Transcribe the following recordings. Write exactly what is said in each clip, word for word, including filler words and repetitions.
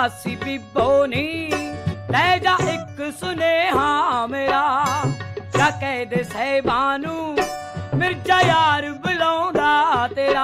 मासी बीबो नी ले जा एक सुनेहा मेरा क्या कह दे साहिबानू मिर्जा यार बुलाउंदा तेरा।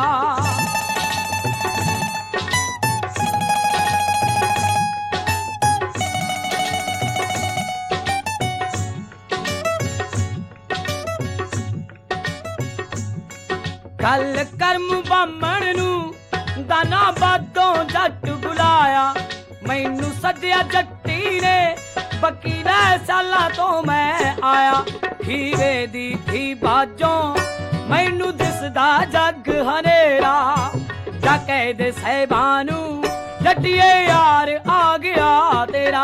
गल करम बामण नू दाना बादों जट बुलाया मैनू सद्या जट्टी ने वकीला साला तो मैं आया खीरे दी थी बाजों मैनू दिसदा जग हनेरा जा कह दे साहिबानू जट्टिए यार आ गया तेरा।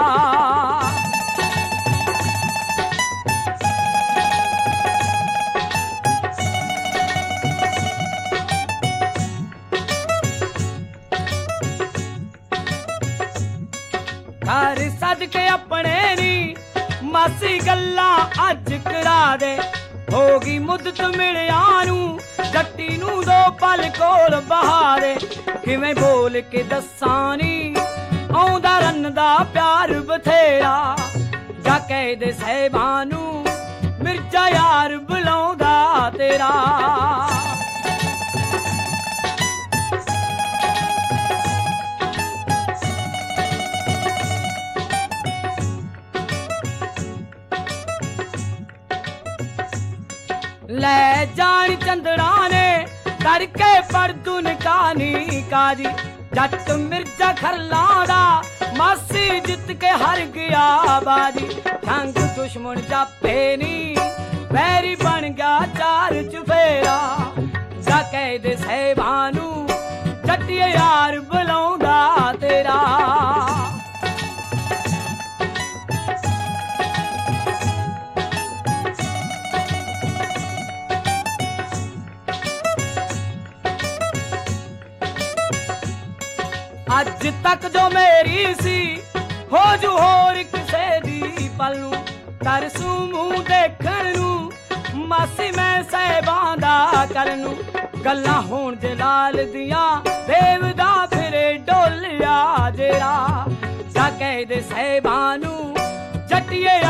घर सदके अपने नी मासी गल्ला अज करा दे होगी मुद्दत मिलिया नू जट्टी नू दो पल कोल बहा दे किवें बोल के दस्सां नी आउंदा रन्नदा प्यार बथेरा जा कह दे साहिबानू मिर्जा यार बुलाउंदा तेरा। ले जान चंदड़ा ने करके परदुन कानी काजी जट मिर्जा खरलादा मासी जित के हर गया बाजी जंग दुश्मन जापे नी बैरी बन गया चार चुफेरा जा कह दे साहिबानू जट्टिए यार बुलाउंदा तेरा। अज तक जो मेरी सी हो जू होर किसे दी पलू तरसू मुंह देखण नू मासी मैं साहिबां दा करनू गल्लां होण दे लाल दियां देवदा फिरे डोलिया जेरा जा कह दे साहिबानू जट्टिए